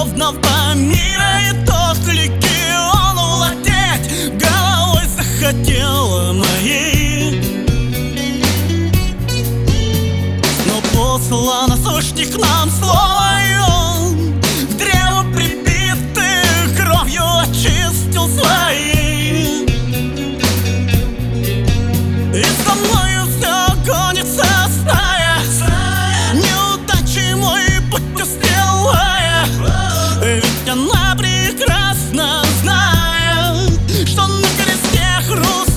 словно в помире, и тот легион владеть головой захотела моей. Но послал насущник нам слово, и он к древу прибитых кровью очистил своей. И со мною все гонится стая, неудачи мой путь устилая. Ведь она прекрасно знает, что на кресте хруст